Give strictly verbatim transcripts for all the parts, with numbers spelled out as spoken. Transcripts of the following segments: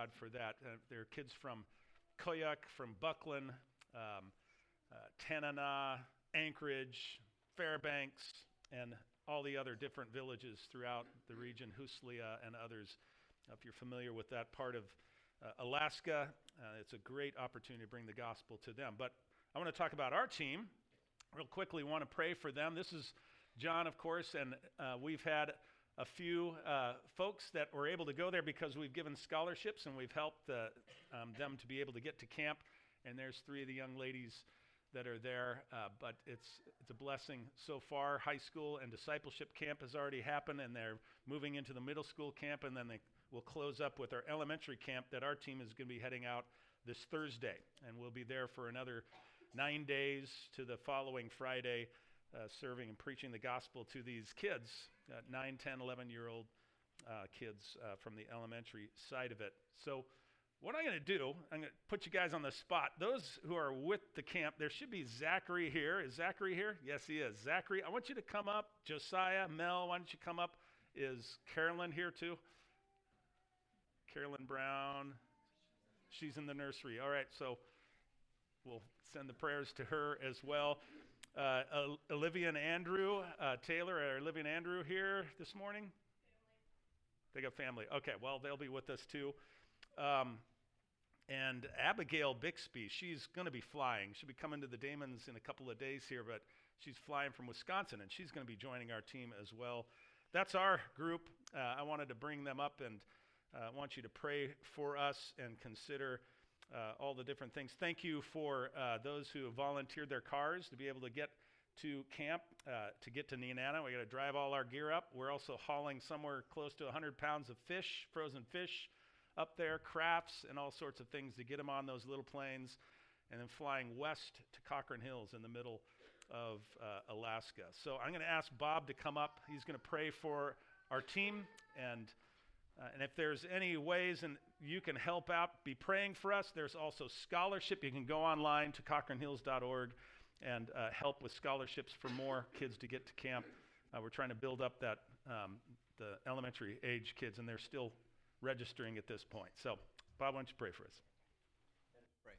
God for that. Uh, there are kids from Koyuk, from Buckland, um, uh, Tanana, Anchorage, Fairbanks, and all the other different villages throughout the region, Huslia and others. Uh, if you're familiar with that part of uh, Alaska, uh, it's a great opportunity to bring the gospel to them. But I want to talk about our team real quickly. Want to pray for them. This is John, of course, and uh, we've had a few uh, folks that were able to go there because we've given scholarships and we've helped uh, um, them to be able to get to camp. And there's three of the young ladies that are there, uh, but it's it's a blessing so far. High school and discipleship camp has already happened, and they're moving into the middle school camp, and then they will close up with our elementary camp that our team is going to be heading out this Thursday, and we'll be there for another nine days to the following Friday, uh, serving and preaching the gospel to these kids, uh, nine, ten, eleven-year-old uh, kids uh, from the elementary side of it. So what I'm going to do, I'm going to put you guys on the spot. Those who are with the camp, there should be Zachary here. Is Zachary here? Yes, he is. Zachary, I want you to come up. Josiah, Mel, why don't you come up? Is Carolyn here too? Carolyn Brown. She's in the nursery. All right, so we'll send the prayers to her as well. Uh, uh, Olivia and Andrew uh, Taylor, are Olivia and Andrew here this morning? Family. They got family. Okay, well, they'll be with us too. Um, and Abigail Bixby, she's going to be flying. She'll be coming to the Damons in a couple of days here, but she's flying from Wisconsin, and she's going to be joining our team as well. That's our group. Uh, I wanted to bring them up, and I uh, want you to pray for us and consider uh, all the different things. Thank you for uh, those who have volunteered their cars to be able to get to camp, uh, to get to Nenana. We got to drive all our gear up. We're also hauling somewhere close to one hundred pounds of fish, frozen fish, up there, crafts and all sorts of things to get them on those little planes, and then flying west to Cochrane Hills in the middle of uh, Alaska. So I'm going to ask Bob to come up. He's going to pray for our team, and uh, and if there's any ways and you can help out, be praying for us. There's also scholarship. You can go online to cochrane hills dot org and uh, help with scholarships for more kids to get to camp. Uh, we're trying to build up that um, the elementary age kids, and they're still registering at this point. So, Bob, why don't you pray for us? Let's pray.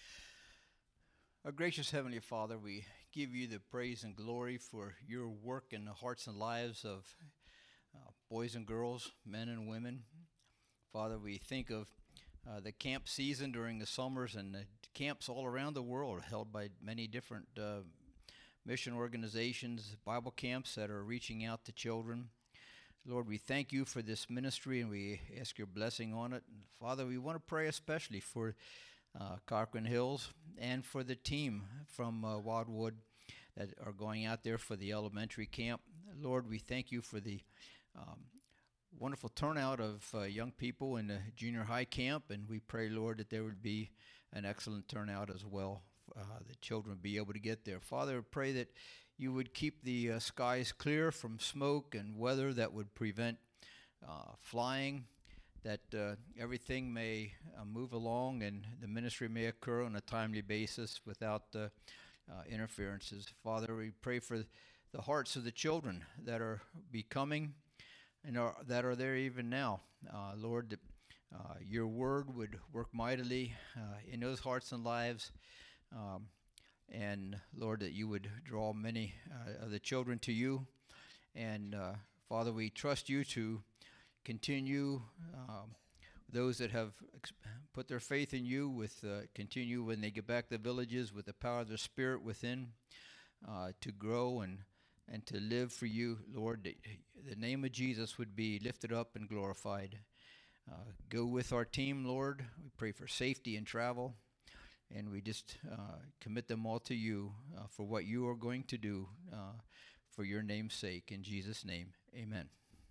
Our gracious Heavenly Father, we give you the praise and glory for your work in the hearts and lives of uh, boys and girls, men and women. Father, we think of uh, the camp season during the summers and the camps all around the world held by many different uh, mission organizations, Bible camps that are reaching out to children. Lord, we thank you for this ministry, and we ask your blessing on it. And Father, we want to pray especially for uh, Cochrane Hills and for the team from uh, Wildwood that are going out there for the elementary camp. Lord, we thank you for the um, wonderful turnout of uh, young people in the junior high camp, and we pray, Lord, that there would be an excellent turnout as well. Uh, the children would be able to get there. Father, pray that you would keep the uh, skies clear from smoke and weather that would prevent uh, flying, that uh, everything may uh, move along and the ministry may occur on a timely basis without uh, uh, interferences. Father, we pray for the hearts of the children that are becoming and are, that are there even now. Uh, Lord, that uh, your word would work mightily uh, in those hearts and lives. Um, And, Lord, that you would draw many uh, of the children to you. And, uh, Father, we trust you to continue um, those that have ex- put their faith in you with uh, continue when they get back to the villages with the power of the Spirit within uh, to grow and, and to live for you, Lord. That the name of Jesus would be lifted up and glorified. Uh, go with our team, Lord. We pray for safety in travel. And we just uh, commit them all to you uh, for what you are going to do uh, for your name's sake. In Jesus' name, amen.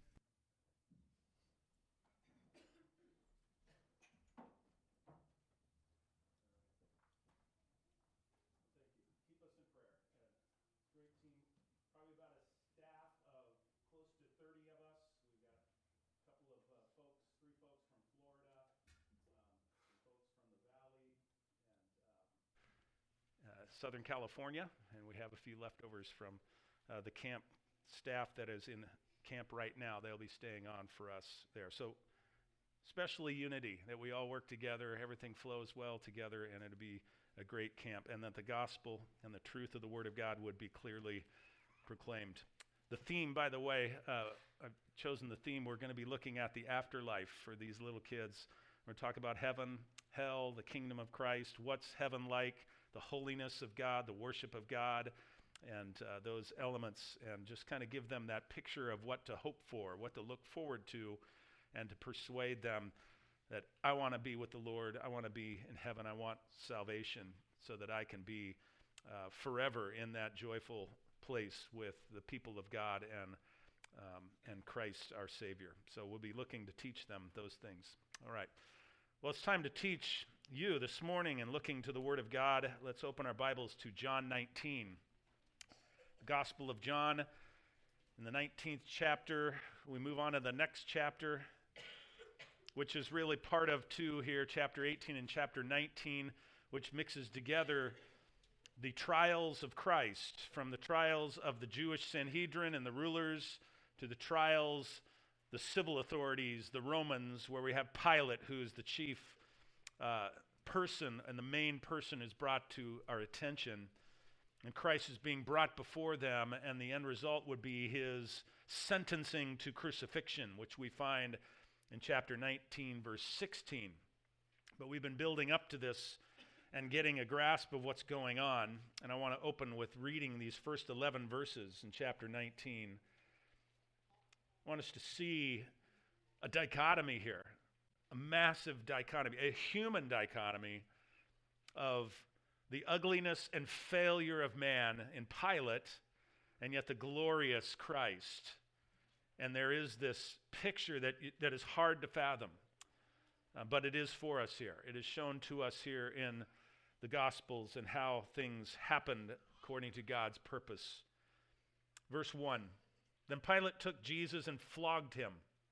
Keep us in prayer. And great team, probably about a staff of close to thirty of us. We've got a couple of uh, folks, three folks from Florida, um, some folks from the Valley, and um, uh, Southern California, and we have a few leftovers from uh, the camp staff that is in camp right now. They'll be staying on for us there. So especially unity, that we all work together, everything flows well together, and it'll be a great camp, and that the gospel and the truth of the Word of God would be clearly proclaimed. The theme, by the way, uh, I've chosen the theme. We're going to be looking at the afterlife for these little kids. We're going to talk about heaven, hell, the kingdom of Christ, what's heaven like, the holiness of God, the worship of God, and uh, those elements, and just kind of give them that picture of what to hope for, what to look forward to, and to persuade them that I want to be with the Lord, I want to be in heaven, I want salvation so that I can be uh, forever in that joyful place with the people of God and um, and Christ our Savior. So we'll be looking to teach them those things. All right. Well, it's time to teach you this morning and looking to the Word of God. Let's open our Bibles to John nineteen. The Gospel of John in the nineteenth chapter. We move on to the next chapter, which is really part of two here, chapter eighteen and chapter nineteen, which mixes together the trials of Christ, from the trials of the Jewish Sanhedrin and the rulers to the trials, the civil authorities, the Romans, where we have Pilate, who is the chief uh, person and the main person is brought to our attention. And Christ is being brought before them, and the end result would be his sentencing to crucifixion, which we find in chapter nineteen, verse sixteen. But we've been building up to this and getting a grasp of what's going on. And I want to open with reading these first eleven verses in chapter nineteen. I want us to see a dichotomy here, a massive dichotomy, a human dichotomy of the ugliness and failure of man in Pilate, and yet the glorious Christ. And there is this picture that, that is hard to fathom, uh, but it is for us here. It is shown to us here in the Gospels and how things happened according to God's purpose. Verse one, then Pilate took Jesus and flogged him.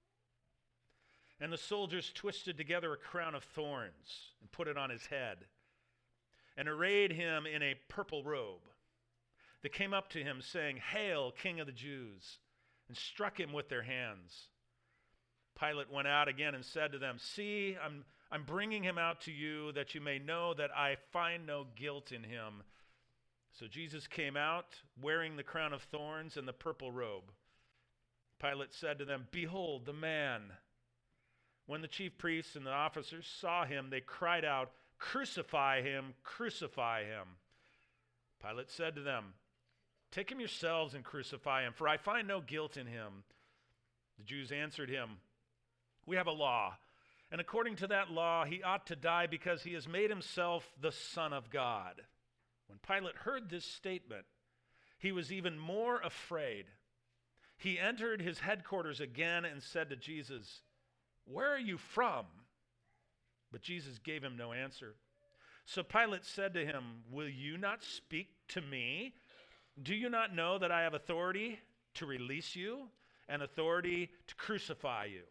And the soldiers twisted together a crown of thorns and put it on his head, and arrayed him in a purple robe. They came up to him, saying, "Hail, King of the Jews," and struck him with their hands. Pilate went out again and said to them, "See, I'm, I'm bringing him out to you, that you may know that I find no guilt in him." So Jesus came out, wearing the crown of thorns and the purple robe. Pilate said to them, "Behold the man." When the chief priests and the officers saw him, they cried out, "Crucify him, crucify him." Pilate said to them, "Take him yourselves and crucify him, for I find no guilt in him." The Jews answered him, "We have a law, and according to that law he ought to die because he has made himself the Son of God." When Pilate heard this statement, he was even more afraid. He entered his headquarters again and said to Jesus, "Where are you from?" But Jesus gave him no answer. So Pilate said to him, "Will you not speak to me? Do you not know that I have authority to release you and authority to crucify you?"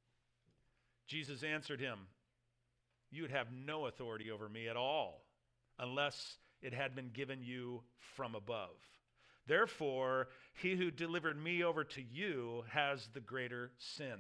Jesus answered him, "You would have no authority over me at all, unless it had been given you from above. Therefore, he who delivered me over to you has the greater sin."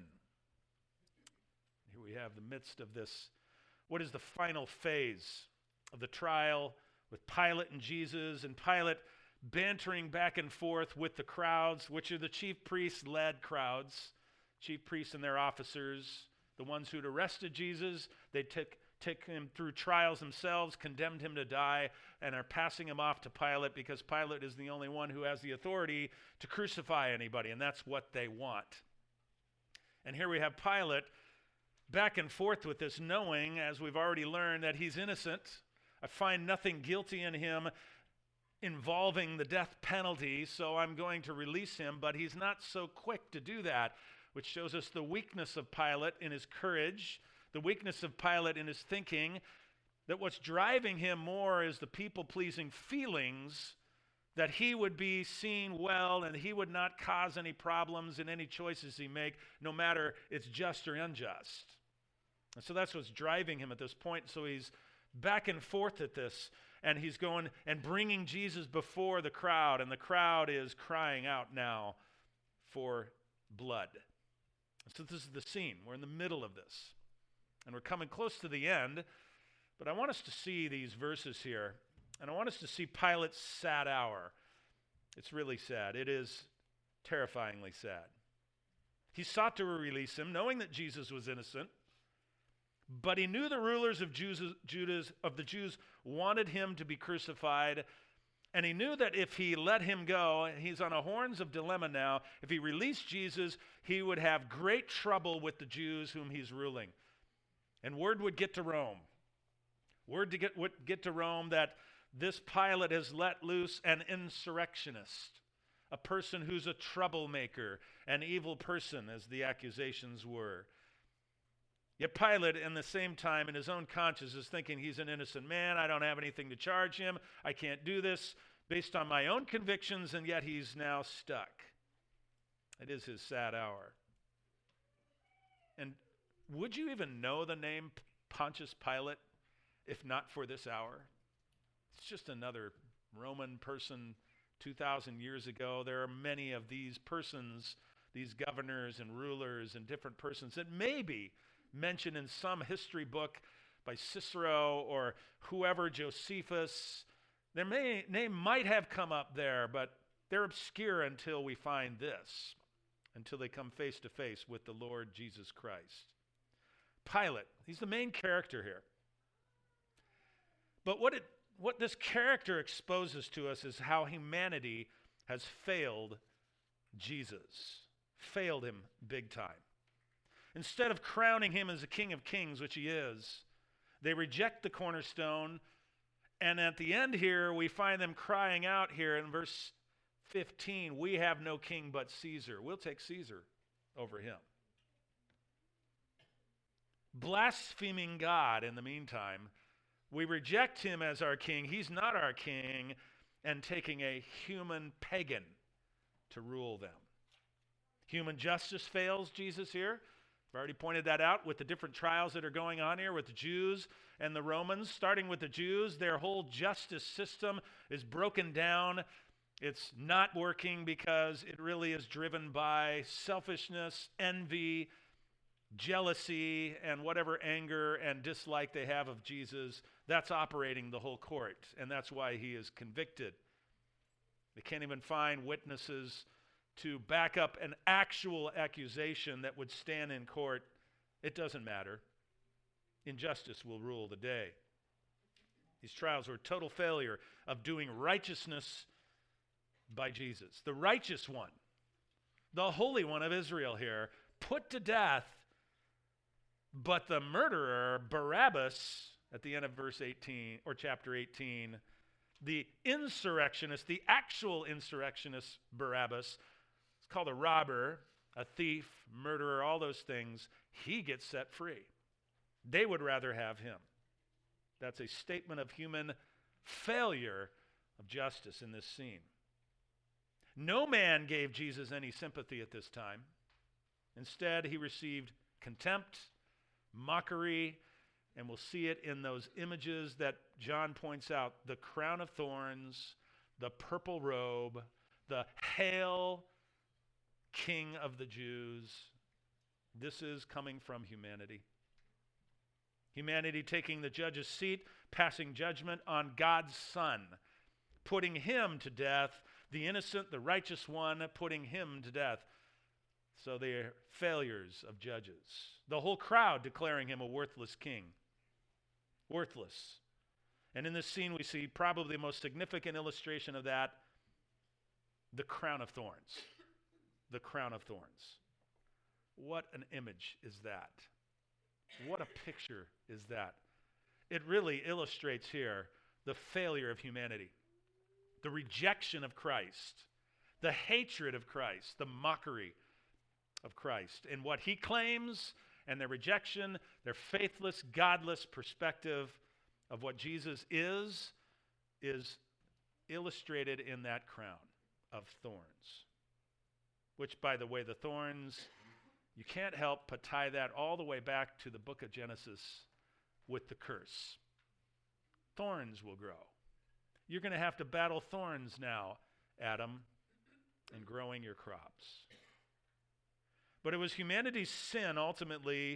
Here we have the midst of this, what is the final phase of the trial with Pilate and Jesus, and Pilate bantering back and forth with the crowds, which are the chief priests-led crowds, chief priests and their officers, the ones who'd arrested Jesus. They took, took him through trials themselves, condemned him to die, and are passing him off to Pilate because Pilate is the only one who has the authority to crucify anybody, and that's what they want. And here we have Pilate back and forth with this, knowing, as we've already learned, that he's innocent. I find nothing guilty in him involving the death penalty, so I'm going to release him, but he's not so quick to do that, which shows us the weakness of Pilate in his courage, the weakness of Pilate in his thinking, that what's driving him more is the people-pleasing feelings that he would be seen well and he would not cause any problems in any choices he make, no matter it's just or unjust. And so that's what's driving him at this point. So he's back and forth at this, and he's going and bringing Jesus before the crowd, and the crowd is crying out now for blood. So this is the scene. We're in the middle of this. And we're coming close to the end, but I want us to see these verses here, and I want us to see Pilate's sad hour. It's really sad. It is terrifyingly sad. He sought to release him, knowing that Jesus was innocent, but he knew the rulers of Jews, Judas, of the Jews wanted him to be crucified, and he knew that if he let him go, he's on a horns of dilemma now. If he released Jesus, he would have great trouble with the Jews whom he's ruling. And word would get to Rome. Word to get, would get to Rome that this Pilate has let loose an insurrectionist, a person who's a troublemaker, an evil person, as the accusations were. Yet Pilate, in the same time, in his own conscience, is thinking he's an innocent man. I don't have anything to charge him. I can't do this based on my own convictions, and yet he's now stuck. It is his sad hour. And would you even know the name Pontius Pilate if not for this hour? It's just another Roman person two thousand years ago. There are many of these persons, these governors and rulers and different persons that may be mentioned in some history book by Cicero or whoever, Josephus. Their may, name might have come up there, but they're obscure until we find this, until they come face to face with the Lord Jesus Christ. Pilate, he's the main character here. But what it what this character exposes to us is how humanity has failed Jesus, failed him big time. Instead of crowning him as the King of Kings, which he is, they reject the cornerstone, and at the end here, we find them crying out here in verse fifteen, we have no king but Caesar. We'll take Caesar over him. Blaspheming God in the meantime, we reject him as our king. He's not our king, and taking a human pagan to rule them. Human justice fails Jesus here. I've already pointed that out with the different trials that are going on here with the Jews and the Romans. Starting with the Jews, their whole justice system is broken down. It's not working because it really is driven by selfishness, envy, jealousy, and whatever anger and dislike they have of Jesus. That's operating the whole court, and that's why he is convicted. They can't even find witnesses to back up an actual accusation that would stand in court. It doesn't matter. Injustice will rule the day. These trials were a total failure of doing righteousness by Jesus. The righteous one, the Holy One of Israel here, put to death, but the murderer, Barabbas, at the end of verse eighteen, or chapter eighteen, the insurrectionist, the actual insurrectionist Barabbas, it's called a robber, a thief, murderer, all those things, he gets set free. They would rather have him. That's a statement of human failure of justice in this scene. No man gave Jesus any sympathy at this time. Instead, he received contempt, mockery, and we'll see it in those images that John points out, the crown of thorns, the purple robe, the Hail King of the Jews. This is coming from humanity. Humanity taking the judge's seat, passing judgment on God's Son, putting him to death, the innocent, the righteous one, putting him to death. So they're failures of judges. The whole crowd declaring him a worthless king. Worthless. And in this scene we see probably the most significant illustration of that, the crown of thorns. The crown of thorns. What an image is that? What a picture is that? It really illustrates here the failure of humanity, the rejection of Christ, the hatred of Christ, the mockery of Christ, and what he claims, and their rejection, their faithless, godless perspective of what Jesus is, is illustrated in that crown of thorns. Which, by the way, the thorns, you can't help but tie that all the way back to the book of Genesis with the curse. Thorns will grow. You're going to have to battle thorns now, Adam, in growing your crops. But it was humanity's sin, ultimately,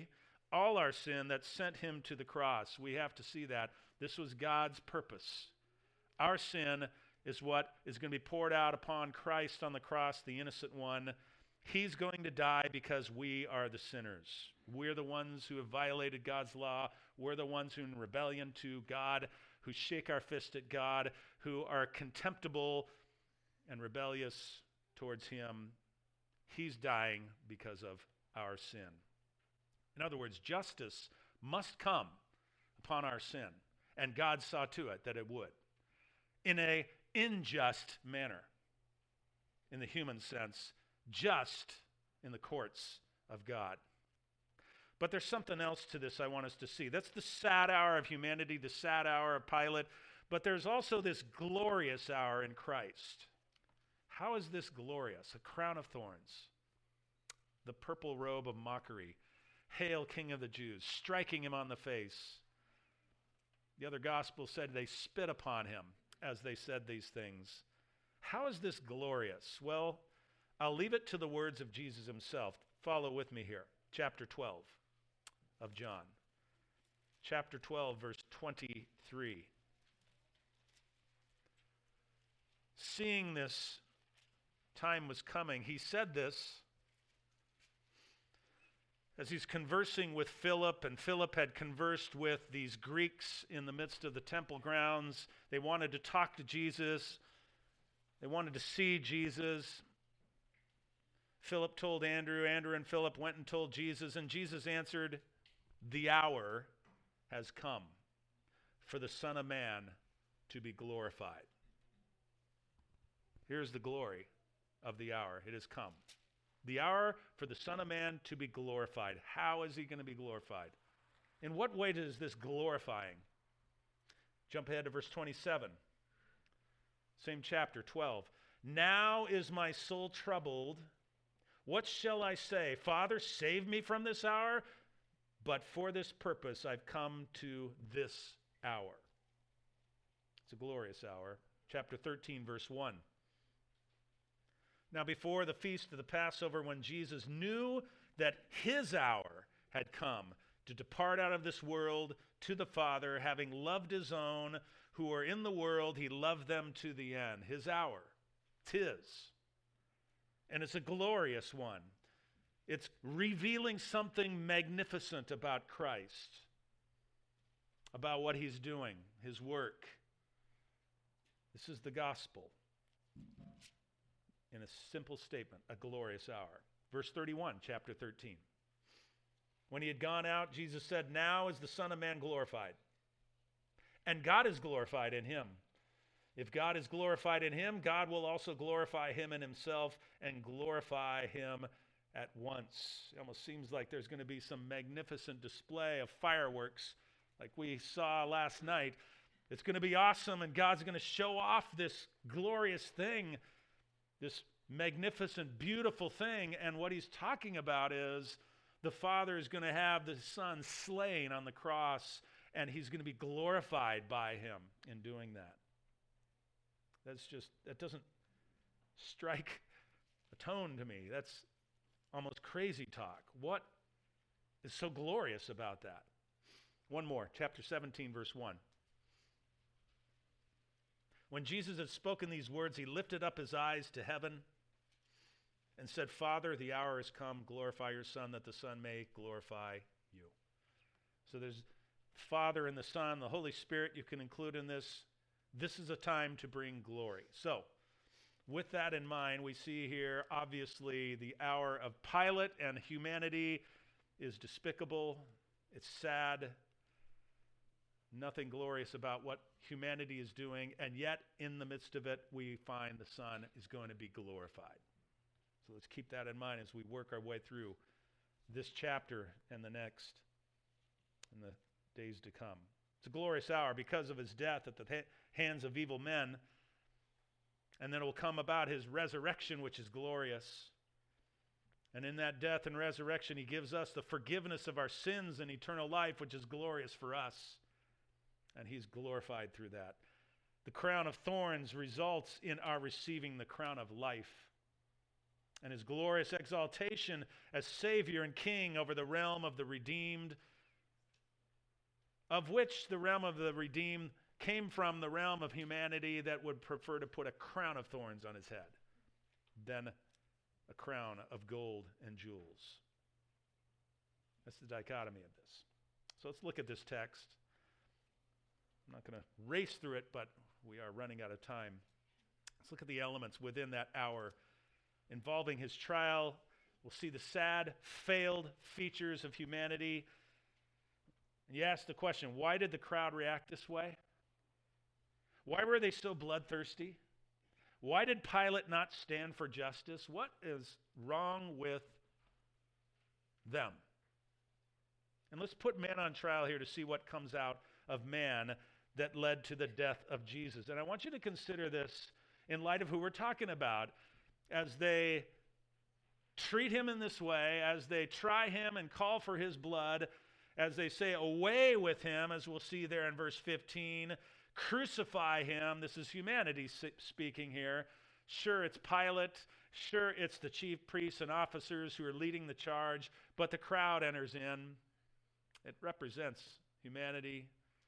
all our sin that sent him to the cross. We have to see that. This was God's purpose. Our sin is what is going to be poured out upon Christ on the cross, the innocent one. He's going to die because we are the sinners. We're the ones who have violated God's law. We're the ones who are in rebellion to God, who shake our fist at God, who are contemptible and rebellious towards him. He's dying because of our sin. In other words, justice must come upon our sin, and God saw to it that it would, in a unjust manner, in the human sense, just in the courts of God. But there's something else to this I want us to see. That's the sad hour of humanity, the sad hour of Pilate, but there's also this glorious hour in Christ. How is this glorious? A crown of thorns, the purple robe of mockery, hail King of the Jews, striking him on the face. The other gospel said they spit upon him as they said these things. How is this glorious? Well, I'll leave it to the words of Jesus himself. Follow with me here. Chapter twelve of John. Chapter twelve, verse twenty-three. Seeing this time was coming, he said this as he's conversing with Philip, and Philip had conversed with these Greeks in the midst of the temple grounds. They wanted to talk to Jesus. They wanted to see Jesus. Philip told Andrew. Andrew and Philip went and told Jesus, and Jesus answered, "The hour has come for the Son of Man to be glorified." Here's the glory of the hour. It has come. The hour for the Son of Man to be glorified. How is he going to be glorified? In what way is this glorifying? Jump ahead to verse twenty-seven. Same chapter, twelve. Now is my soul troubled. What shall I say? Father, save me from this hour? But for this purpose I've come to this hour. It's a glorious hour. Chapter thirteen, verse one. Now before the feast of the Passover, when Jesus knew that his hour had come to depart out of this world to the Father, having loved his own who are in the world, he loved them to the end. His hour. It's his. And it's a glorious one. It's revealing something magnificent about Christ, about what he's doing, his work. This is the gospel. In a simple statement, a glorious hour. Verse thirty-one, chapter thirteen. When he had gone out, Jesus said, "Now is the Son of Man glorified, and God is glorified in him. If God is glorified in him, God will also glorify him in himself and glorify him at once." It almost seems like there's going to be some magnificent display of fireworks like we saw last night. It's going to be awesome, and God's going to show off this glorious thing, this magnificent, beautiful thing. And what he's talking about is the Father is going to have the Son slain on the cross, and he's going to be glorified by him in doing that. That's just, that doesn't strike a tone to me. That's almost crazy talk. What is so glorious about that? One more, chapter seventeen, verse one. When Jesus had spoken these words, he lifted up his eyes to heaven and said, "Father, the hour has come. Glorify your Son, that the Son may glorify you." So there's Father and the Son, the Holy Spirit you can include in this. This is a time to bring glory. So with that in mind, we see here, obviously, the hour of Pilate and humanity is despicable. It's sad. Nothing glorious about what humanity is doing, and yet in the midst of it, we find the Son is going to be glorified. So let's keep that in mind as we work our way through this chapter and the next in the days to come. It's a glorious hour because of his death at the ha- hands of evil men, and then it will come about his resurrection, which is glorious. And in that death and resurrection, he gives us the forgiveness of our sins and eternal life, which is glorious for us. And he's glorified through that. The crown of thorns results in our receiving the crown of life. and his glorious exaltation as Savior and King over the realm of the redeemed, of which the realm of the redeemed came from the realm of humanity that would prefer to put a crown of thorns on his head than a crown of gold and jewels. That's the dichotomy of this. So let's look at this text. I'm not going to race through it, but we are running out of time. Let's look at the elements within that hour involving his trial. We'll see the sad, failed features of humanity. You ask the question, why did the crowd react this way? Why were they so bloodthirsty? Why did Pilate not stand for justice? What is wrong with them? And let's put man on trial here to see what comes out of man that led to the death of Jesus. And I want you to consider this in light of who we're talking about as they treat him in this way, as they try him and call for his blood, as they say, away with him, as we'll see there in verse fifteen, crucify him. This is humanity speaking here. Sure, it's Pilate. Sure, it's the chief priests and officers who are leading the charge, but the crowd enters in. It represents humanity.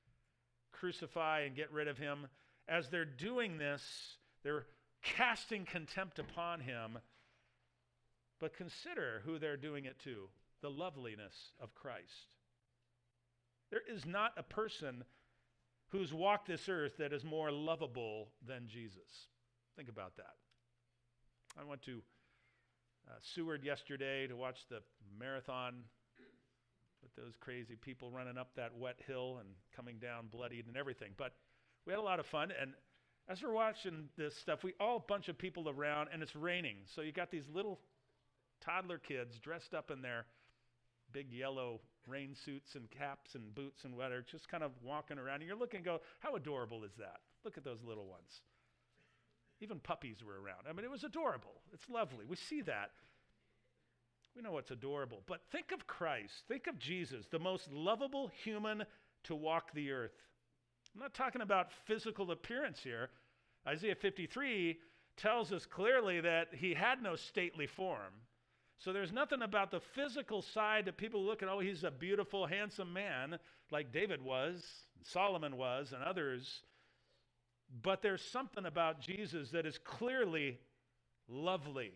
Crucify and get rid of him. As they're doing this, they're casting contempt upon him. But consider who they're doing it to, the loveliness of Christ. There is not a person who's walked this earth that is more lovable than Jesus. Think about that. I went to uh, Seward yesterday to watch the marathon with those crazy people running up that wet hill and coming down bloodied and everything. But we had a lot of fun, and as we're watching this stuff, we all a bunch of people around, and it's raining. So you got these little toddler kids dressed up in their big yellow rain suits and caps and boots and whatever, just kind of walking around. And you're looking and go, how adorable is that? Look at those little ones. Even puppies were around. I mean, it was adorable. It's lovely. We see that. We know it's adorable. But think of Christ. Think of Jesus, the most lovable human to walk the earth. I'm not talking about physical appearance here. Isaiah fifty-three tells us clearly that he had no stately form. So there's nothing about the physical side that people look at, oh, he's a beautiful, handsome man, like David was, Solomon was, and others. But there's something about Jesus that is clearly lovely.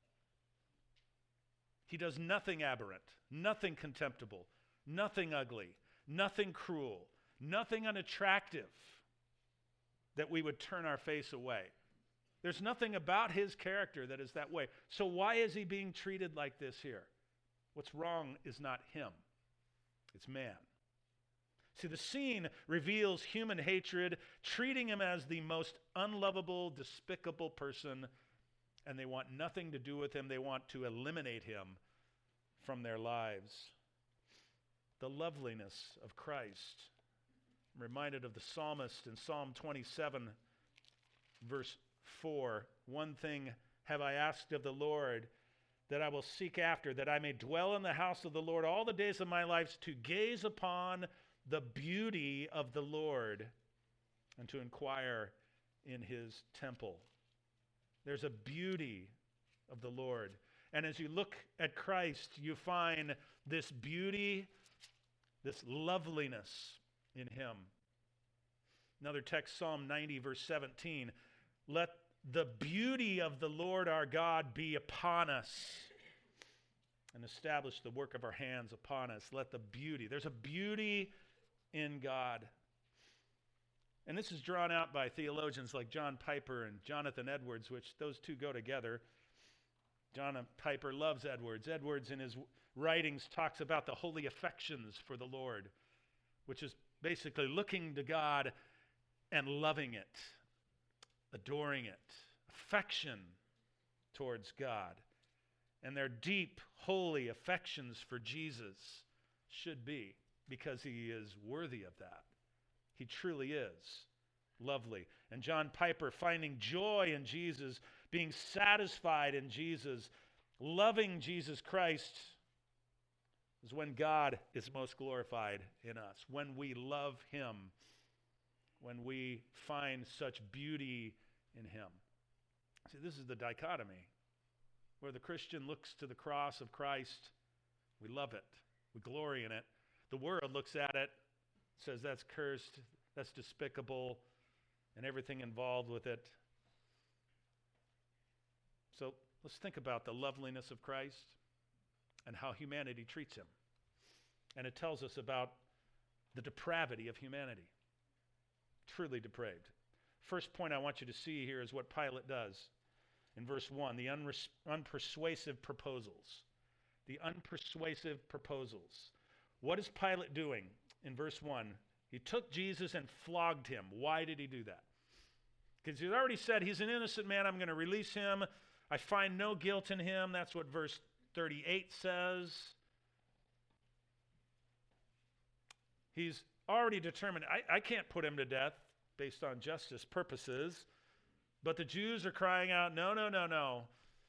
He does nothing aberrant, nothing contemptible, nothing ugly, nothing cruel, nothing unattractive that we would turn our face away. There's nothing about his character that is that way. So why is he being treated like this here? What's wrong is not him. It's man. See, the scene reveals human hatred, treating him as the most unlovable, despicable person, and they want nothing to do with him. They want to eliminate him from their lives. The loveliness of Christ. I'm reminded of the psalmist in Psalm twenty-seven, verse four. One thing have I asked of the Lord, that I will seek after, that I may dwell in the house of the Lord all the days of my life, to gaze upon the beauty of the Lord and to inquire in his temple. There's a beauty of the Lord. And as you look at Christ, you find this beauty, this loveliness in him. Another text, Psalm ninety, verse seventeen. Let the beauty of the Lord our God be upon us and establish the work of our hands upon us. Let the beauty, there's a beauty in God. And this is drawn out by theologians like John Piper and Jonathan Edwards, which those two go together. John Piper loves Edwards. Edwards in his writings talks about the holy affections for the Lord, which is basically looking to God and loving it, adoring it, affection towards God. And their deep, holy affections for Jesus should be, because he is worthy of that. He truly is lovely. And John Piper, finding joy in Jesus, being satisfied in Jesus, loving Jesus Christ, is when God is most glorified in us. When we love him, when we find such beauty in him. See, this is the dichotomy. where the Christian looks to the cross of Christ. We love it. We glory in it. The world looks at it, says that's cursed, that's despicable, and everything involved with it. So let's think about the loveliness of Christ and how humanity treats him. And it tells us about the depravity of humanity. Truly depraved. First point I want you to see here is what Pilate does. In verse one, the unres- unpersuasive proposals. The unpersuasive proposals. What is Pilate doing? In verse one, he took Jesus and flogged him. Why did he do that? Because he's already said he's an innocent man. I'm going to release him. I find no guilt in him. That's what verse thirty-eight says. He's already determined, I, I can't put him to death based on justice purposes. But the Jews are crying out, no, no, no, no.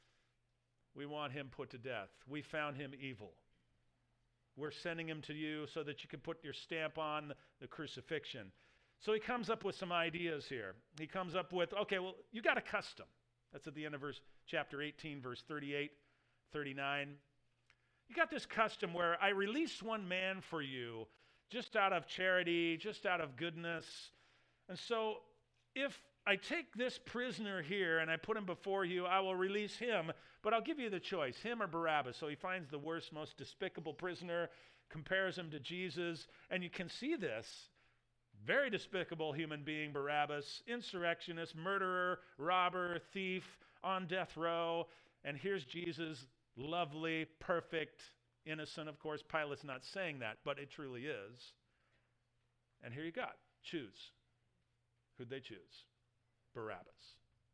We want him put to death. We found him evil. We're sending him to you so that you can put your stamp on the crucifixion. So he comes up with some ideas here. He comes up with, okay, well, you got a custom. That's at the end of verse chapter eighteen, verse thirty-eight, thirty-nine. You got this custom where I release one man for you just out of charity, just out of goodness. And so if I take this prisoner here and I put him before you, I will release him, but I'll give you the choice, him or Barabbas. So he finds the worst, most despicable prisoner, compares him to Jesus, and you can see this. Very despicable human being, Barabbas, insurrectionist, murderer, robber, thief, on death row. And here's Jesus, lovely, perfect, innocent. Of course, Pilate's not saying that, but it truly is. And here you got, choose. Who'd they choose? Barabbas.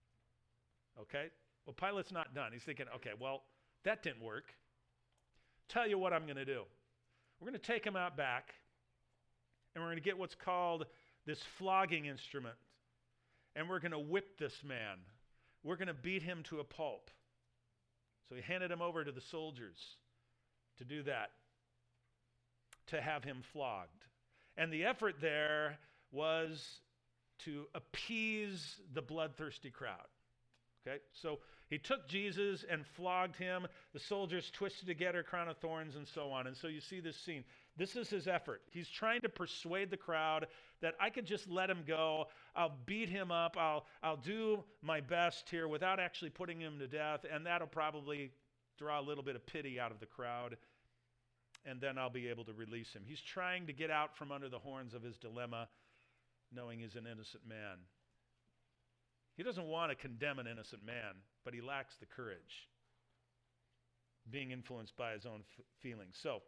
Okay? Well, Pilate's not done. He's thinking, okay, well, that didn't work. Tell you what I'm going to do. We're going to take him out back, and we're going to get what's called this flogging instrument, and we're going to whip this man. We're going to beat him to a pulp. So he handed him over to the soldiers to do that, to have him flogged. And the effort there was to appease the bloodthirsty crowd. Okay, so he took Jesus and flogged him. The soldiers twisted together a crown of thorns and so on. And so you see this scene. This is his effort. He's trying to persuade the crowd that I could just let him go. I'll beat him up. I'll, I'll do my best here without actually putting him to death. And that'll probably draw a little bit of pity out of the crowd. And then I'll be able to release him. He's trying to get out from under the horns of his dilemma, knowing he's an innocent man. He doesn't want to condemn an innocent man, but he lacks the courage, being influenced by his own f- feelings. So,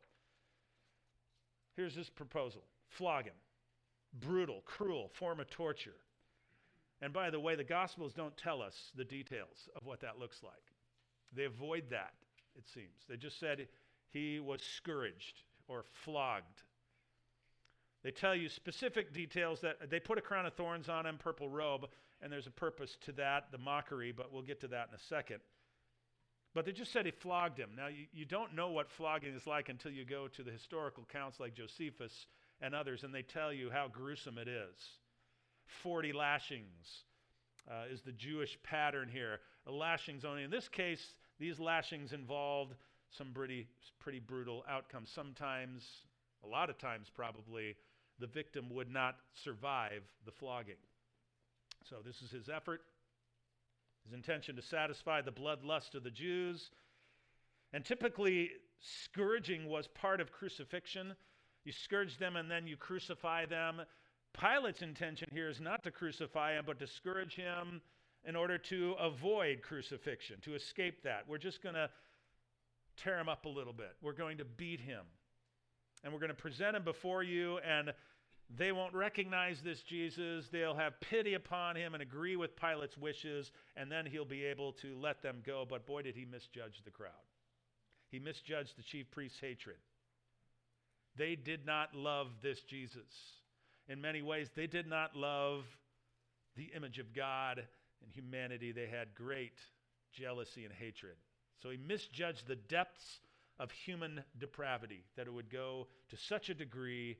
here's his proposal. Flog him. Brutal, cruel form of torture. And by the way, the Gospels don't tell us the details of what that looks like. They avoid that, it seems. They just said he was scourged or flogged. They tell you specific details that they put a crown of thorns on him, purple robe, and there's a purpose to that, the mockery, but we'll get to that in a second. But they just said he flogged him. Now, you, you don't know what flogging is like until you go to the historical accounts like Josephus and others, and they tell you how gruesome it is. forty lashings uh, is the Jewish pattern here. A lashings only. In this case, these lashings involved some pretty, pretty brutal outcomes. Sometimes, a lot of times probably, the victim would not survive the flogging. So this is his effort, his intention to satisfy the bloodlust of the Jews. And typically, scourging was part of crucifixion. You scourge them and then you crucify them. Pilate's intention here is not to crucify him, but to scourge him in order to avoid crucifixion, to escape that. We're just going to tear him up a little bit. We're going to beat him. And we're going to present him before you, and they won't recognize this Jesus. They'll have pity upon him and agree with Pilate's wishes, and then he'll be able to let them go. But boy, did he misjudge the crowd. He misjudged the chief priest's hatred. They did not love this Jesus. In many ways, they did not love the image of God and humanity. They had great jealousy and hatred. So he misjudged the depths of human depravity, that it would go to such a degree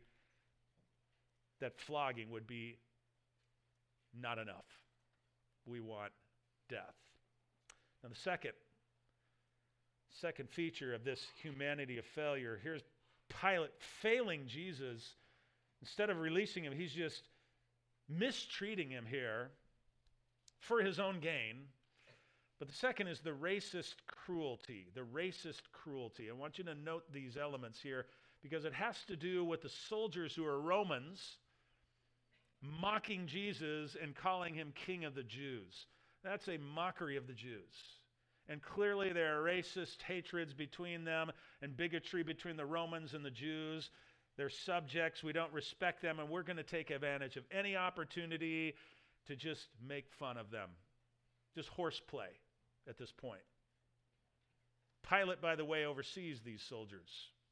that flogging would be not enough. We want death. Now the second Second feature of this humanity of failure. Here's Pilate failing Jesus. Instead of releasing him, he's just mistreating him here for his own gain. But the second is the racist cruelty, the racist cruelty. I want you to note these elements here because it has to do with the soldiers who are Romans mocking Jesus and calling him King of the Jews. That's a mockery of the Jews. And clearly there are racist hatreds between them and bigotry between the Romans and the Jews. They're subjects. We don't respect them, and we're going to take advantage of any opportunity to just make fun of them. Just horseplay at this point. Pilate, by the way, oversees these soldiers.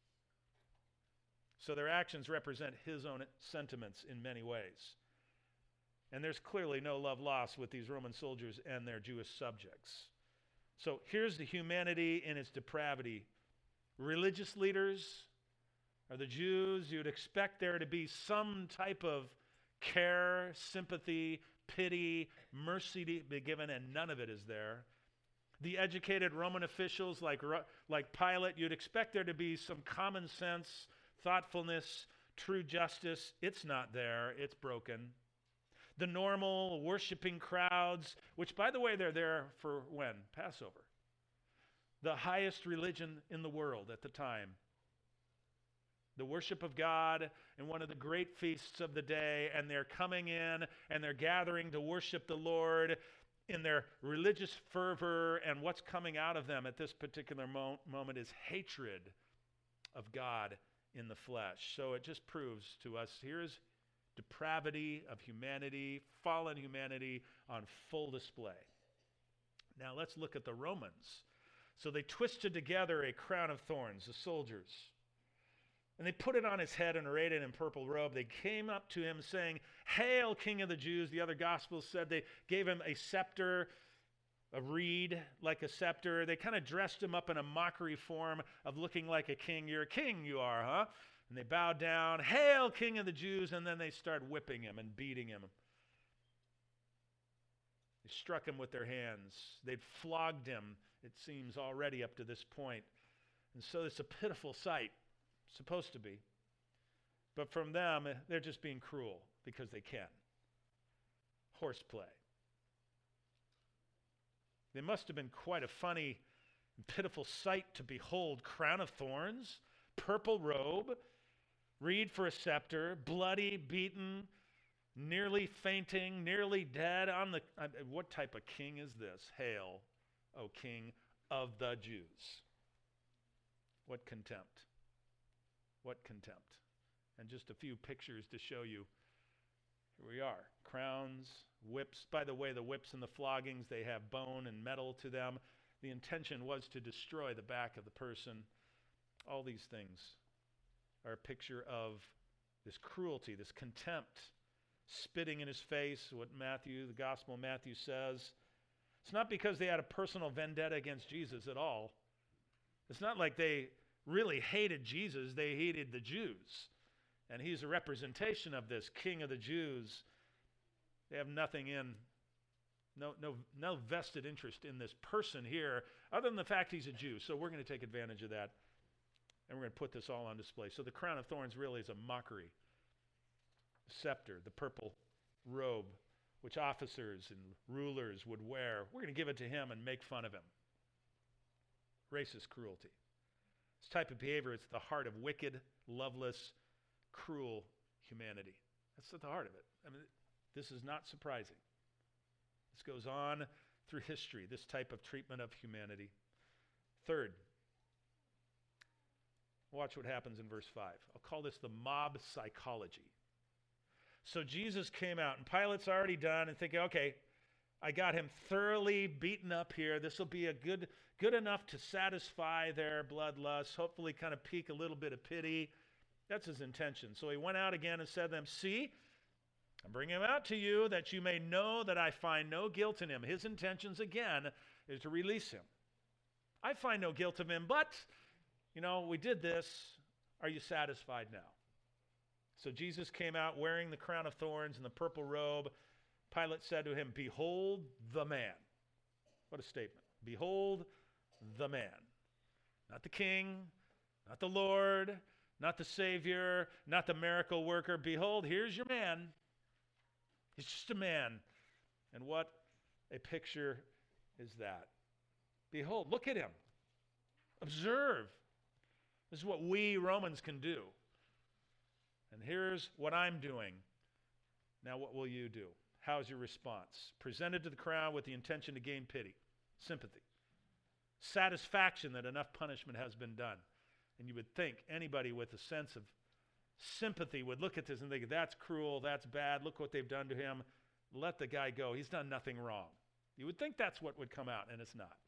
So their actions represent his own sentiments in many ways. And there's clearly no love lost with these Roman soldiers and their Jewish subjects. So here's the humanity in its depravity. Religious leaders are the Jews. You'd expect there to be some type of care, sympathy, pity, mercy to be given, and none of it is there. The educated Roman officials like, like Pilate, you'd expect there to be some common sense, thoughtfulness, true justice. It's not there. It's broken. The normal worshiping crowds, which, by the way, they're there for when? Passover. The highest religion in the world at the time. The worship of God and one of the great feasts of the day, and they're coming in and they're gathering to worship the Lord in their religious fervor, and what's coming out of them at this particular mo- moment is hatred of God in the flesh. So it just proves to us, here's depravity of humanity, fallen humanity on full display. Now let's look at the Romans. So they twisted together a crown of thorns, the soldiers, and they put it on his head and arrayed it in purple robe. They came up to him saying, "Hail, King of the Jews." The other Gospels said they gave him a scepter, a reed like a scepter. They kind of dressed him up in a mockery form of looking like a king. You're a king, you are, huh? And they bowed down, "Hail, King of the Jews," and then they started whipping him and beating him. They struck him with their hands. They'd flogged him, it seems, already up to this point. And so it's a pitiful sight, supposed to be. But from them, they're just being cruel because they can. Horseplay. They must have been quite a funny and pitiful sight to behold. Crown of thorns, purple robe, reed for a scepter, bloody, beaten, nearly fainting, nearly dead. On the uh, what type of king is this? Hail, O King of the Jews. What contempt. What contempt. And just a few pictures to show you. Here we are. Crowns, whips. By the way, the whips and the floggings, they have bone and metal to them. The intention was to destroy the back of the person. All these things are a picture of this cruelty, this contempt, spitting in his face, what Matthew, the Gospel of Matthew says. It's not because they had a personal vendetta against Jesus at all. It's not like they really hated Jesus, they hated the Jews. And he's a representation of this King of the Jews. They have nothing in, no, no, no vested interest in this person here, other than the fact he's a Jew. So we're going to take advantage of that. And we're going to put this all on display. So the crown of thorns really is a mockery. The scepter, the purple robe, which officers and rulers would wear. We're going to give it to him and make fun of him. Racist cruelty. This type of behavior is at the heart of wicked, loveless, cruel humanity. That's at the heart of it. I mean, this is not surprising. This goes on through history, this type of treatment of humanity. Third, watch what happens in verse five. I'll call this the mob psychology. So Jesus came out, and Pilate's already done and thinking, okay, I got him thoroughly beaten up here. This will be a good, good enough to satisfy their bloodlust, hopefully kind of pique a little bit of pity. That's his intention. So he went out again and said to them, "See, I'm bringing him out to you that you may know that I find no guilt in him." His intentions, again, is to release him. I find no guilt of him, but, you know, we did this. Are you satisfied now? So Jesus came out wearing the crown of thorns and the purple robe. Pilate said to him, "Behold the man." What a statement. Behold the man. Not the king, not the Lord, not the Savior, not the miracle worker. Behold, here's your man. He's just a man. And what a picture is that. Behold, look at him. Observe. This is what we Romans can do. And here's what I'm doing. Now what will you do? How's your response? Presented to the crowd with the intention to gain pity, sympathy, satisfaction that enough punishment has been done. And you would think anybody with a sense of sympathy would look at this and think, that's cruel, that's bad, look what they've done to him. Let the guy go. He's done nothing wrong. You would think that's what would come out, and it's not.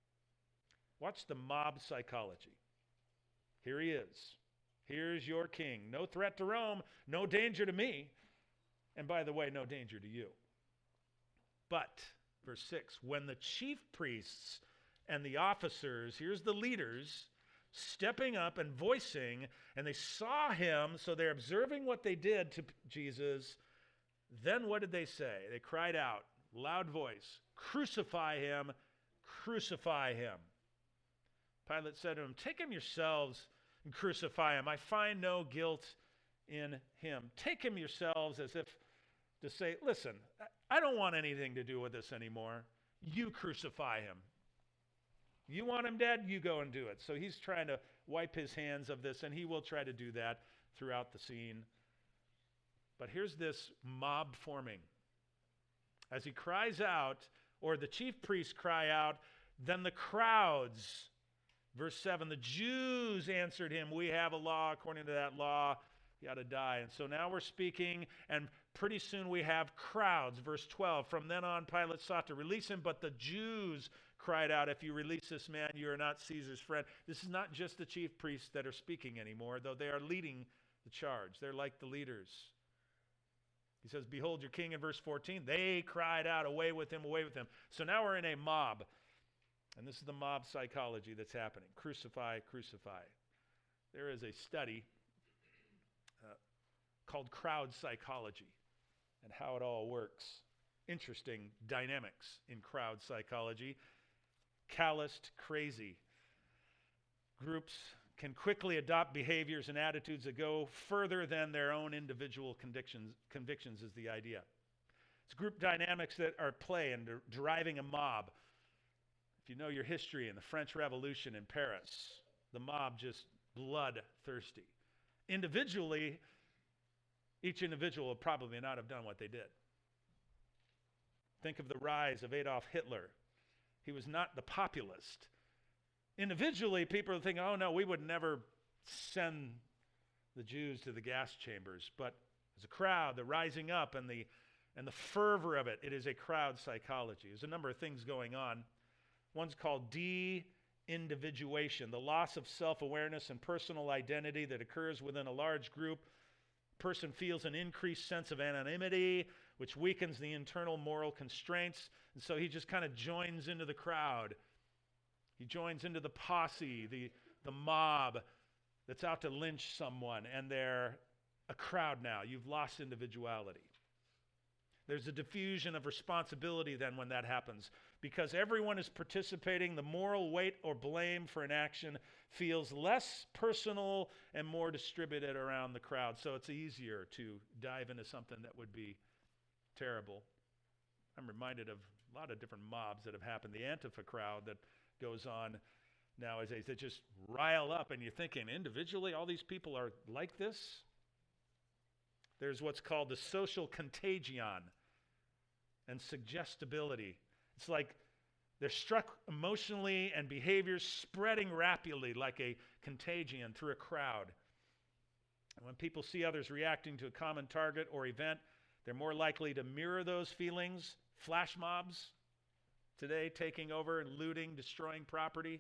Watch the mob psychology. Here he is. Here's your king. No threat to Rome, no danger to me. And by the way, no danger to you. But, verse six, when the chief priests and the officers, here's the leaders, stepping up and voicing, and they saw him, so they're observing what they did to Jesus. Then what did they say? They cried out, loud voice, crucify him, crucify him. Pilate said to him, take him yourselves and crucify him. I find no guilt in him. Take him yourselves, as if to say, listen, I don't want anything to do with this anymore. You crucify him. You want him dead? You go and do it. So he's trying to wipe his hands of this, and he will try to do that throughout the scene. But here's this mob forming. As he cries out, or the chief priests cry out, then the crowds, verse seven, the Jews answered him, we have a law, according to that law, he ought to die. And so now we're speaking, and pretty soon we have crowds. Verse twelve, from then on Pilate sought to release him, but the Jews cried out, if you release this man, you are not Caesar's friend. This is not just the chief priests that are speaking anymore, though they are leading the charge. They're like the leaders. He says, behold your king in verse fourteen. They cried out, away with him, away with him. So now we're in a mob. And this is the mob psychology that's happening. Crucify, crucify. There is a study uh, called crowd psychology and how it all works. Interesting dynamics in crowd psychology. Calloused, crazy groups can quickly adopt behaviors and attitudes that go further than their own individual convictions, convictions is the idea. It's group dynamics that are at play and are driving a mob. If you know your history in the French Revolution in Paris, the mob just bloodthirsty. Individually, each individual would probably not have done what they did. Think of the rise of Adolf Hitler. He was not the populist. Individually, people are thinking, oh no, we would never send the Jews to the gas chambers. But as a crowd, the rising up and the, and the fervor of it, it is a crowd psychology. There's a number of things going on. One's called de-individuation, the loss of self-awareness and personal identity that occurs within a large group. A person feels an increased sense of anonymity, which weakens the internal moral constraints, and so he just kind of joins into the crowd. He joins into the posse, the, the mob that's out to lynch someone, and they're a crowd now. You've lost individuality. There's a diffusion of responsibility then when that happens. Because everyone is participating, the moral weight or blame for an action feels less personal and more distributed around the crowd. So it's easier to dive into something that would be terrible. I'm reminded of a lot of different mobs that have happened. The Antifa crowd that goes on nowadays that just rile up, and you're thinking, individually, all these people are like this? There's what's called the social contagion and suggestibility. It's like they're struck emotionally and behaviors spreading rapidly like a contagion through a crowd. And when people see others reacting to a common target or event, they're more likely to mirror those feelings. Flash mobs today taking over and looting, destroying property.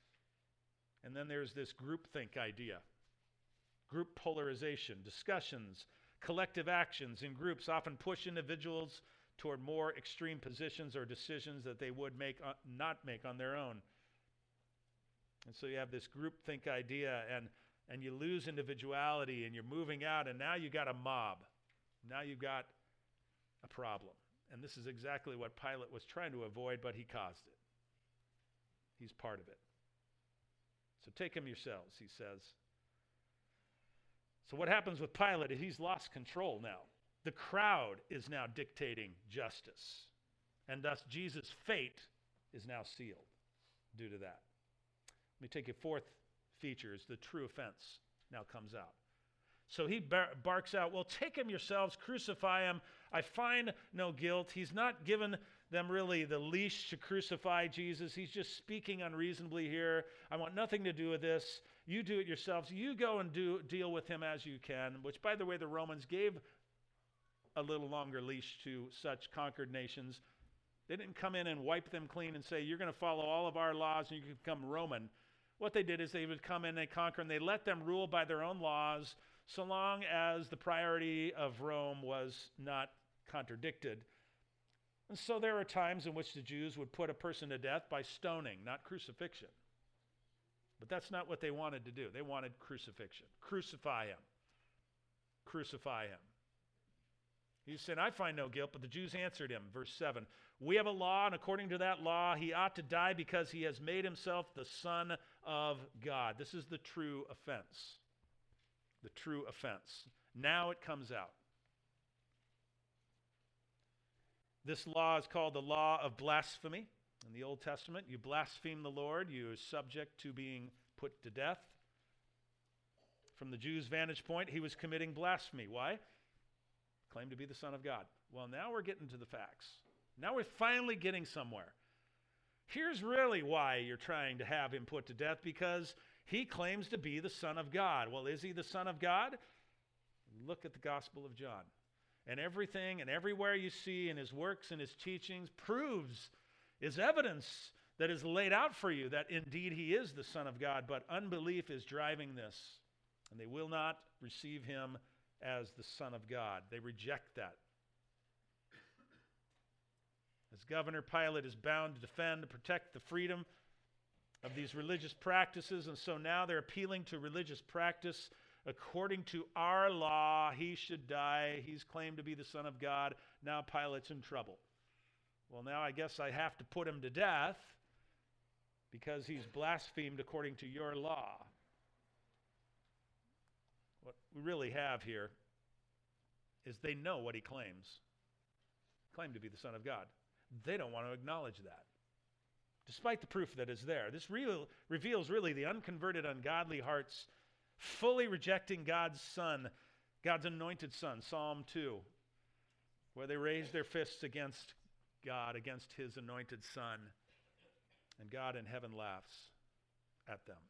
And then there's this groupthink idea. Group polarization, discussions, collective actions in groups often push individuals toward more extreme positions or decisions that they would make uh, not make on their own. And so you have this groupthink idea, and, and you lose individuality, and you're moving out, and now you got a mob. Now you've got a problem. And this is exactly what Pilate was trying to avoid, but he caused it. He's part of it. So take him yourselves, he says. So what happens with Pilate is he's lost control now. The crowd is now dictating justice. And thus Jesus' fate is now sealed due to that. Let me take a fourth feature, is the true offense now comes out. So he bar- barks out, well, take him yourselves, crucify him. I find no guilt. He's not given them really the leash to crucify Jesus. He's just speaking unreasonably here. I want nothing to do with this. You do it yourselves. You go and do deal with him as you can, which, by the way, the Romans gave a little longer leash to such conquered nations. They didn't come in and wipe them clean and say, you're going to follow all of our laws and you can become Roman. What they did is they would come in and conquer, and they let them rule by their own laws so long as the priority of Rome was not contradicted. And so there are times in which the Jews would put a person to death by stoning, not crucifixion. But that's not what they wanted to do. They wanted crucifixion. Crucify him. Crucify him. He said, I find no guilt, but the Jews answered him, verse seven, we have a law, and according to that law, he ought to die because he has made himself the Son of God. This is the true offense. The true offense. Now it comes out. This law is called the law of blasphemy. In the Old Testament, you blaspheme the Lord, you are subject to being put to death. From the Jews' vantage point, he was committing blasphemy. Why? Claimed to be the Son of God. Well, now we're getting to the facts. Now we're finally getting somewhere. Here's really why you're trying to have him put to death, because he claims to be the Son of God. Well, is he the Son of God? Look at the Gospel of John. And everything and everywhere you see in his works and his teachings proves, is evidence that is laid out for you that indeed he is the Son of God, but unbelief is driving this, and they will not receive him as the Son of God. They reject that. As Governor Pilate is bound to defend, to protect the freedom of these religious practices, and so now they're appealing to religious practice. According to our law, he should die. He's claimed to be the Son of God. Now Pilate's in trouble. Well, now I guess I have to put him to death because he's blasphemed according to your law. What we really have here is they know what he claims. Claimed to be the Son of God. They don't want to acknowledge that, despite the proof that is there. This real, reveals really the unconverted, ungodly hearts fully rejecting God's Son, God's anointed Son, Psalm two, where they raise their fists against God, against his anointed Son, and God in heaven laughs at them.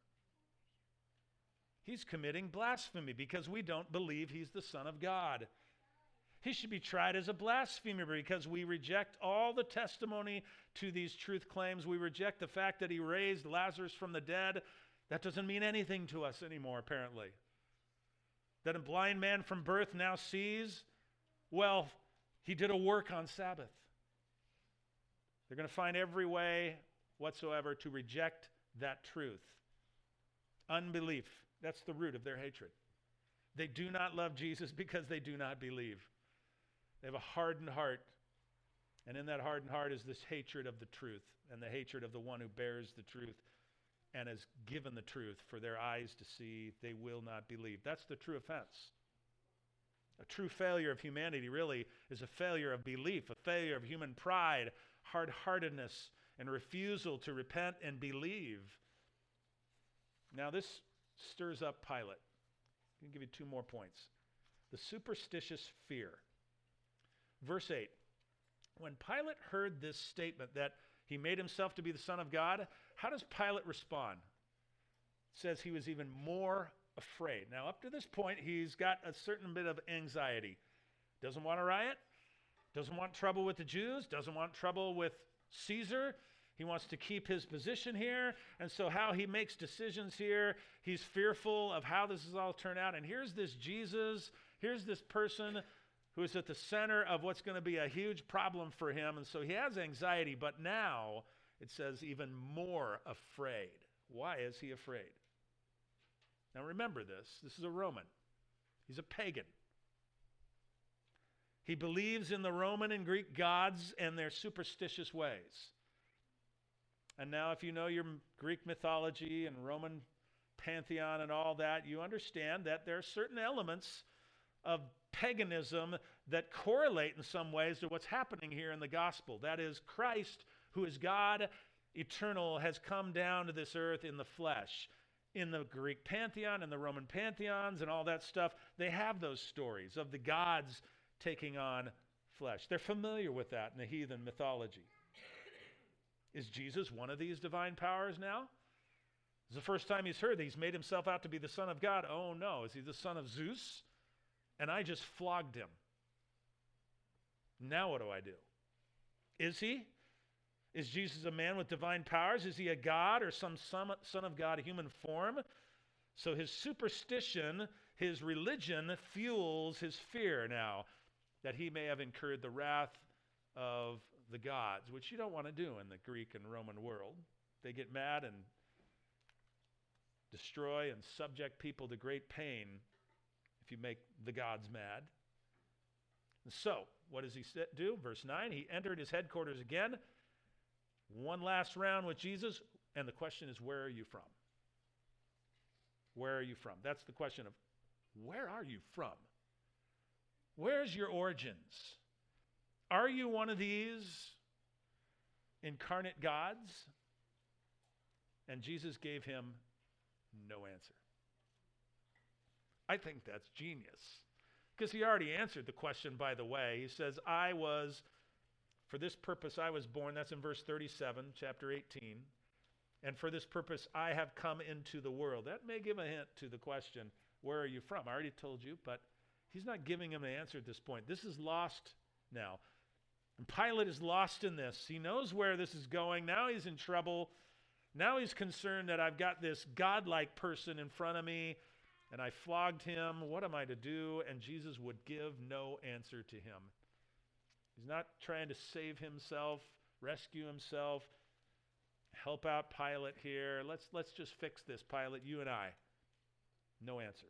He's committing blasphemy because we don't believe he's the Son of God. He should be tried as a blasphemer because we reject all the testimony to these truth claims. We reject the fact that he raised Lazarus from the dead. That doesn't mean anything to us anymore, apparently. That a blind man from birth now sees, well, he did a work on Sabbath. They're going to find every way whatsoever to reject that truth. Unbelief, that's the root of their hatred. They do not love Jesus because they do not believe. They have a hardened heart, and in that hardened heart is this hatred of the truth and the hatred of the one who bears the truth and has given the truth for their eyes to see. They will not believe. That's the true offense. A true failure of humanity really is a failure of belief, a failure of human pride, hard-heartedness, and refusal to repent and believe. Now this stirs up Pilate. I'll give you two more points. The superstitious fear. Verse eight, when Pilate heard this statement that he made himself to be the Son of God, how does Pilate respond? It says he was even more afraid. Now, up to this point, he's got a certain bit of anxiety. Doesn't want to riot, doesn't want trouble with the Jews, doesn't want trouble with Caesar. He wants to keep his position here. And so how he makes decisions here, he's fearful of how this is all turn out. And here's this Jesus, here's this person who is at the center of what's going to be a huge problem for him. And so he has anxiety, but now it says even more afraid. Why is he afraid? Now remember this. This is a Roman. He's a pagan. He believes in the Roman and Greek gods and their superstitious ways. And now if you know your Greek mythology and Roman pantheon and all that, you understand that there are certain elements of paganism that correlate in some ways to what's happening here in the gospel. That is, Christ, who is God eternal, has come down to this earth in the flesh. In the Greek pantheon and the Roman pantheons and all that stuff, they have those stories of the gods taking on flesh. They're familiar with that in the heathen mythology. Is Jesus one of these divine powers now? It's the first time he's heard that he's made himself out to be the Son of God. Oh no, is he the son of Zeus? And I just flogged him. Now what do I do? Is he? Is Jesus a man with divine powers? Is he a God or some son of God, human form? So his superstition, his religion fuels his fear now that he may have incurred the wrath of the gods, which you don't want to do in the Greek and Roman world. They get mad and destroy and subject people to great pain if you make the gods mad. And so, what does he do? Verse nine, he entered his headquarters again. One last round with Jesus, and the question is, where are you from? Where are you from? That's the question of, where are you from? Where's your origins? Are you one of these incarnate gods? And Jesus gave him no answer. I think that's genius, because he already answered the question, by the way. He says, I was... For this purpose I was born. That's in verse thirty-seven, chapter eighteen. And for this purpose I have come into the world. That may give a hint to the question, where are you from? I already told you, but he's not giving him an answer at this point. This is lost now. And Pilate is lost in this. He knows where this is going. Now he's in trouble. Now he's concerned that I've got this godlike person in front of me, and I flogged him. What am I to do? And Jesus would give no answer to him. He's not trying to save himself, rescue himself, help out Pilate here. Let's, let's just fix this, Pilate, you and I. No answer.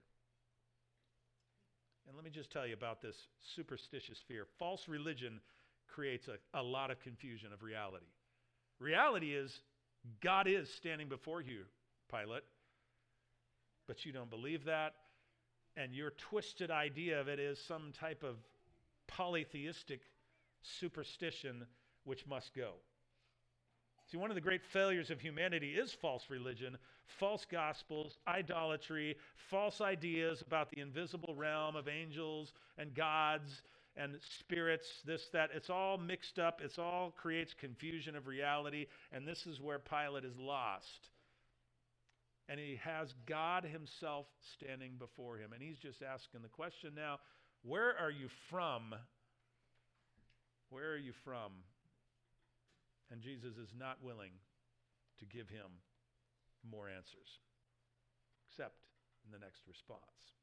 And let me just tell you about this superstitious fear. False religion creates a, a lot of confusion of reality. Reality is God is standing before you, Pilate, but you don't believe that, and your twisted idea of it is some type of polytheistic superstition which must go. See, one of the great failures of humanity is false religion, false gospels, idolatry, false ideas about the invisible realm of angels and gods and spirits, this, that. It's all mixed up. It's all creates confusion of reality, and this is where Pilate is lost. And he has God himself standing before him, and he's just asking the question now, where are you from? Where are you from? And Jesus is not willing to give him more answers, except in the next response.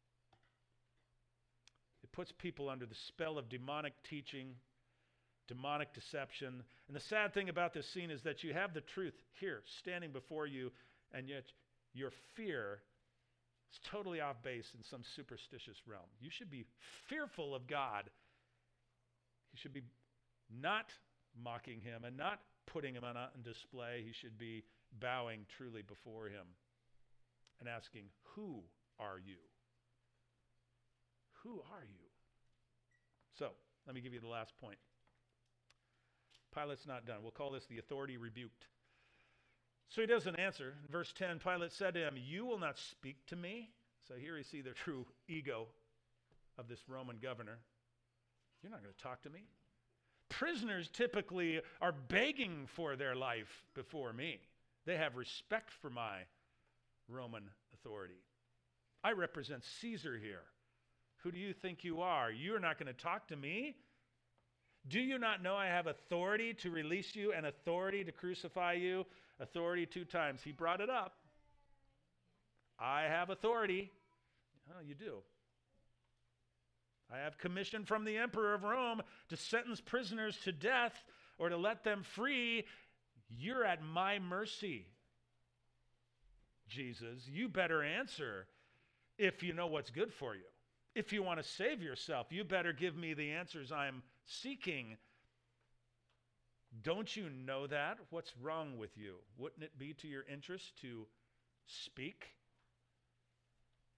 It puts people under the spell of demonic teaching, demonic deception. And the sad thing about this scene is that you have the truth here, standing before you, and yet your fear is totally off base in some superstitious realm. You should be fearful of God. You should be not mocking him and not putting him on, on display. He should be bowing truly before him and asking, who are you? Who are you? So, let me give you the last point. Pilate's not done. We'll call this the authority rebuked. So he doesn't answer. In verse ten, Pilate said to him, you will not speak to me? So here you see the true ego of this Roman governor. You're not going to talk to me? Prisoners typically are begging for their life before me. They have respect for my Roman authority. I represent Caesar here. Who do you think you are? You're not going to talk to me? Do you not know I have authority to release you and authority to crucify you? Authority two times. He brought it up. I have authority. Oh, you do. I have commission from the emperor of Rome to sentence prisoners to death or to let them free. You're at my mercy, Jesus. You better answer if you know what's good for you. If you want to save yourself, you better give me the answers I'm seeking. Don't you know that? What's wrong with you? Wouldn't it be to your interest to speak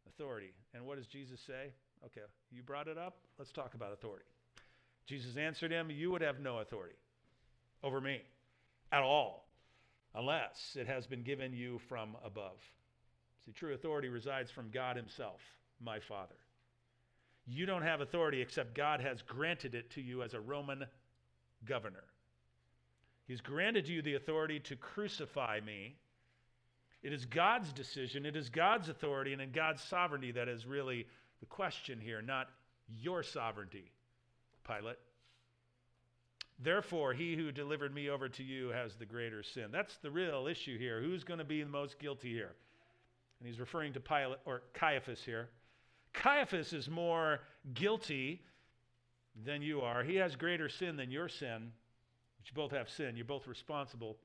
Authority. And what does Jesus say? Okay, you brought it up. Let's talk about authority. Jesus answered him, you would have no authority over me at all, unless it has been given you from above. See, true authority resides from God himself, my Father. You don't have authority except God has granted it to you as a Roman governor. He's granted you the authority to crucify me. It is God's decision, it is God's authority, and in God's sovereignty that is really the question here, not your sovereignty, Pilate. Therefore, he who delivered me over to you has the greater sin. That's the real issue here. Who's going to be the most guilty here? And he's referring to Pilate, or Caiaphas here. Caiaphas is more guilty than you are. He has greater sin than your sin. But you both have sin. You're both responsible.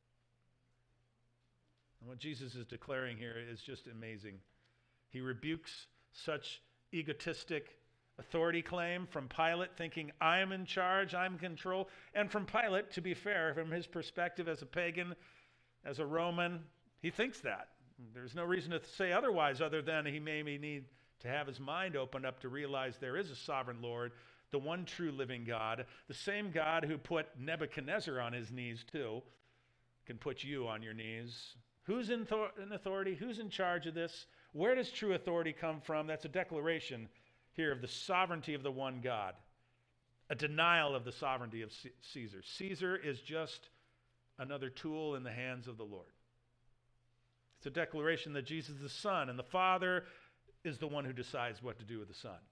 And what Jesus is declaring here is just amazing. He rebukes such egotistic authority claim from Pilate, thinking, I'm in charge, I'm in control. And from Pilate, to be fair, from his perspective as a pagan, as a Roman, he thinks that. There's no reason to say otherwise other than he maybe need to have his mind opened up to realize there is a sovereign Lord, the one true living God, the same God who put Nebuchadnezzar on his knees too, can put you on your knees. Who's in, thor- in authority? Who's in charge of this? Where does true authority come from? That's a declaration here of the sovereignty of the one God, a denial of the sovereignty of C- Caesar. Caesar is just another tool in the hands of the Lord. It's a declaration that Jesus is the Son, and the Father is the one who decides what to do with the Son.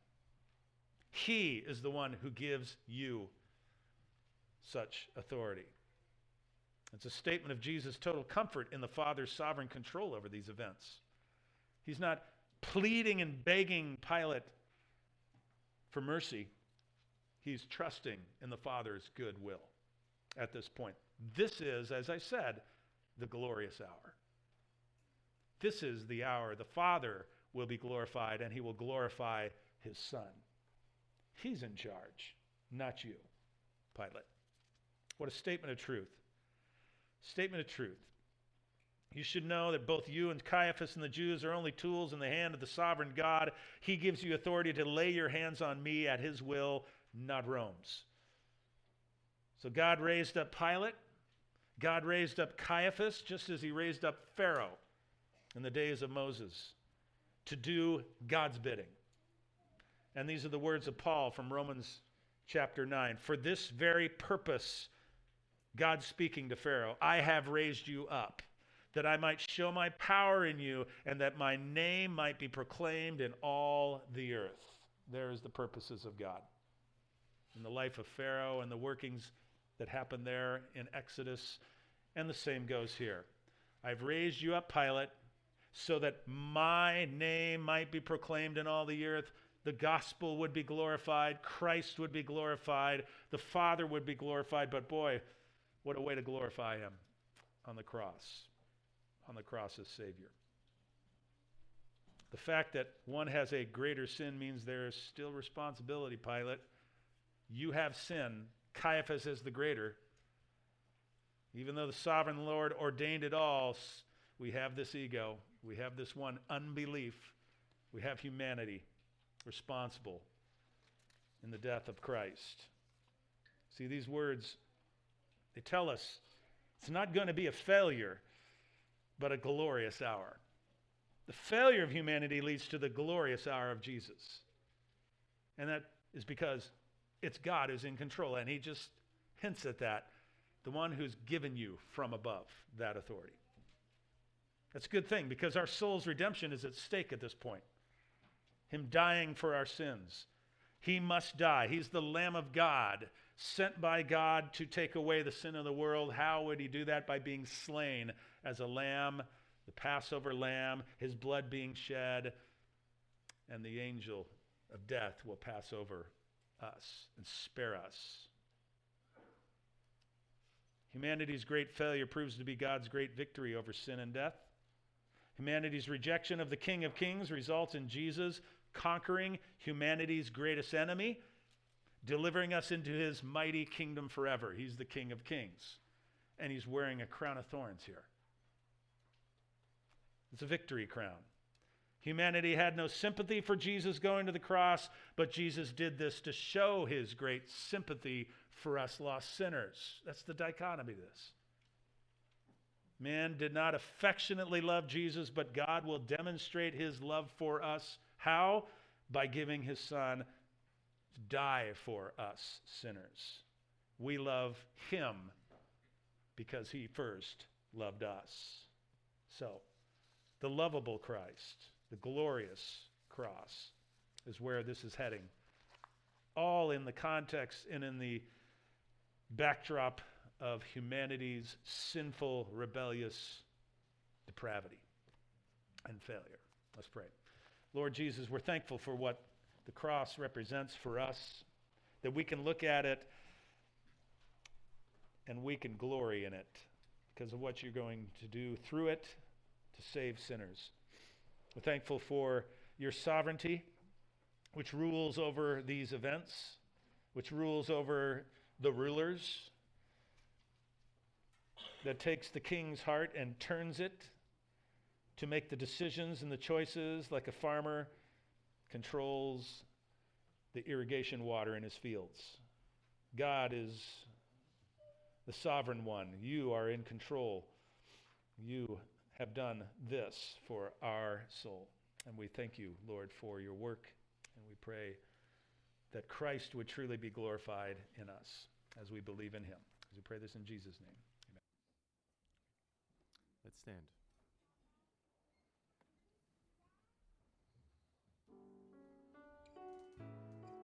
He is the one who gives you such authority. It's a statement of Jesus' total comfort in the Father's sovereign control over these events. He's not pleading and begging Pilate for mercy. He's trusting in the Father's good will at this point. This is, as I said, the glorious hour. This is the hour the Father will be glorified, and he will glorify his Son. He's in charge, not you, Pilate. What a statement of truth. Statement of truth. You should know that both you and Caiaphas and the Jews are only tools in the hand of the sovereign God. He gives you authority to lay your hands on me at his will, not Rome's. So God raised up Pilate. God raised up Caiaphas, just as he raised up Pharaoh in the days of Moses, to do God's bidding. And these are the words of Paul from Romans chapter nine. For this very purpose, God speaking to Pharaoh, I have raised you up, that I might show my power in you, and that my name might be proclaimed in all the earth. There is the purposes of God. In the life of Pharaoh and the workings that happened there in Exodus, and the same goes here. I've raised you up, Pilate, so that my name might be proclaimed in all the earth. The gospel would be glorified. Christ would be glorified. The Father would be glorified. But boy, what a way to glorify him on the cross, on the cross as Savior. The fact that one has a greater sin means there is still responsibility, Pilate. You have sin. Caiaphas is the greater. Even though the sovereign Lord ordained it all, we have this ego. We have this one unbelief. We have humanity responsible in the death of Christ. See, these words, they tell us it's not going to be a failure, but a glorious hour. The failure of humanity leads to the glorious hour of Jesus. And that is because it's God who's in control, and he just hints at that, the one who's given you from above that authority. That's a good thing, because our soul's redemption is at stake at this point. Him dying for our sins. He must die. He's the Lamb of God, sent by God to take away the sin of the world. How would he do that? By being slain as a lamb, the Passover lamb, his blood being shed, and the angel of death will pass over us and spare us. Humanity's great failure proves to be God's great victory over sin and death. Humanity's rejection of the King of Kings results in Jesus conquering humanity's greatest enemy, delivering us into his mighty kingdom forever. He's the King of Kings, and he's wearing a crown of thorns here. It's a victory crown. Humanity had no sympathy for Jesus going to the cross, but Jesus did this to show his great sympathy for us lost sinners. That's the dichotomy of this. Man did not affectionately love Jesus, but God will demonstrate his love for us. How? By giving his son to die for us sinners. We love him because he first loved us. So, the lovable Christ, the glorious cross, is where this is heading. All in the context and in the backdrop of humanity's sinful, rebellious depravity and failure. Let's pray. Lord Jesus, we're thankful for what the cross represents for us, that we can look at it and we can glory in it because of what you're going to do through it to save sinners. We're thankful for your sovereignty, which rules over these events, which rules over the rulers, that takes the king's heart and turns it to make the decisions and the choices like a farmer controls the irrigation water in his fields. God is the sovereign one. You are in control. You have done this for our soul. And we thank you, Lord, for your work. And we pray that Christ would truly be glorified in us as we believe in him. As we pray this in Jesus' name. Let's stand.